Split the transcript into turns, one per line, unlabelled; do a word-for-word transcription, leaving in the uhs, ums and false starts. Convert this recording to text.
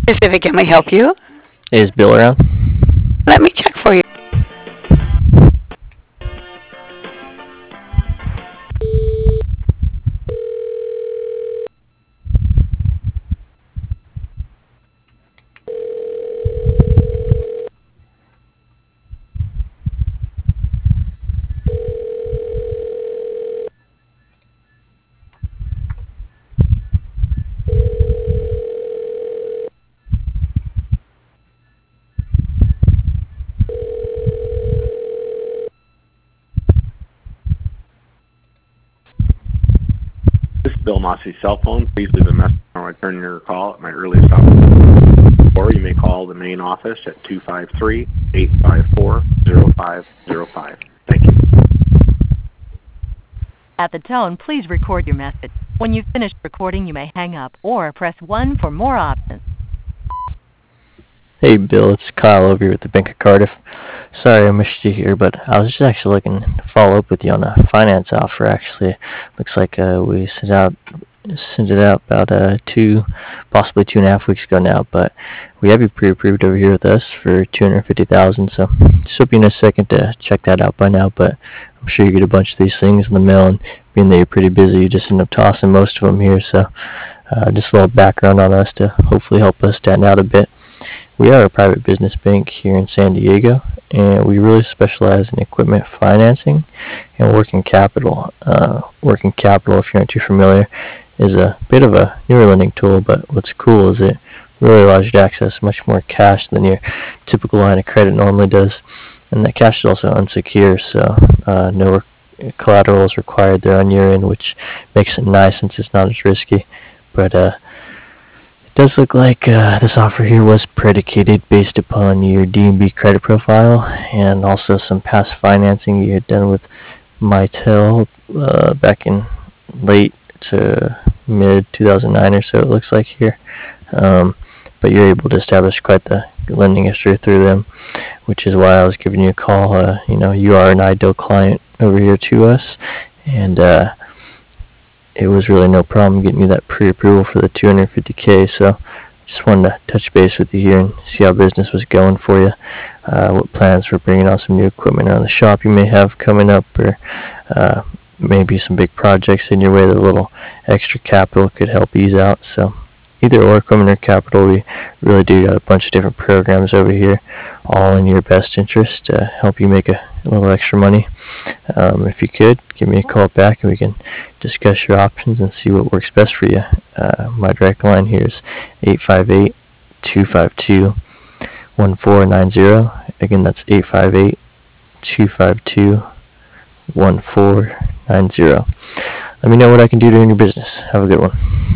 Pacific, can I help you?
Is Bill around?
Let me check for you.
This is Bill Mossy's cell phone. Please leave a message or return your call at my earliest opportunity. Or you may call the main office at two five three, eight five four, zero five zero five. Thank you.
At the tone, please record your message. When you've finished recording, you may hang up or press one for more options.
Hey Bill, it's Kyle over here with the Bank of Cardiff. Sorry I missed you here, but I was just actually looking to follow up with you on a finance offer. Actually, looks like uh, we sent out sent it out about uh, two, possibly two and a half weeks ago now. But we have you pre-approved over here with us for two hundred fifty thousand. So just hope you in a second to check that out by now. But I'm sure you get a bunch of these things in the mail, and being that you're pretty busy, you just end up tossing most of them here. So uh, just a little background on us to hopefully help us stand out a bit. We are a private business bank here in San Diego, and we really specialize in equipment financing and working capital. Uh, working capital, if you're not too familiar, is a bit of a newer lending tool, but what's cool is it really allows you to access much more cash than your typical line of credit normally does. And that cash is also unsecure, so uh, no collateral is required there on your end, which makes it nice since it's not as risky. But uh, it does look like uh, this offer here was predicated based upon your D and B credit profile and also some past financing you had done with Mitel uh, back in late to mid two thousand nine or so, it looks like here. Um, but you're able to establish quite the lending history through them, which is why I was giving you a call. Uh, you know, you are an ideal client over here to us, and uh, it was really no problem getting you that pre-approval for the two hundred fifty K. So just wanted to touch base with you here and see how business was going for you. Uh, what plans for bringing on some new equipment around the shop you may have coming up, or uh, maybe some big projects in your way that a little extra capital could help ease out. So either or, equipment or capital, we really do got a bunch of different programs over here, all in your best interest to help you make a, a little extra money. Um, if you could, give me a call back and we can discuss your options and see what works best for you. Uh, my direct line here is eight five eight, two five two, one four nine zero. Again, that's eight five eight, two five two, one four nine zero. Let me know what I can do to in your business. Have a good one.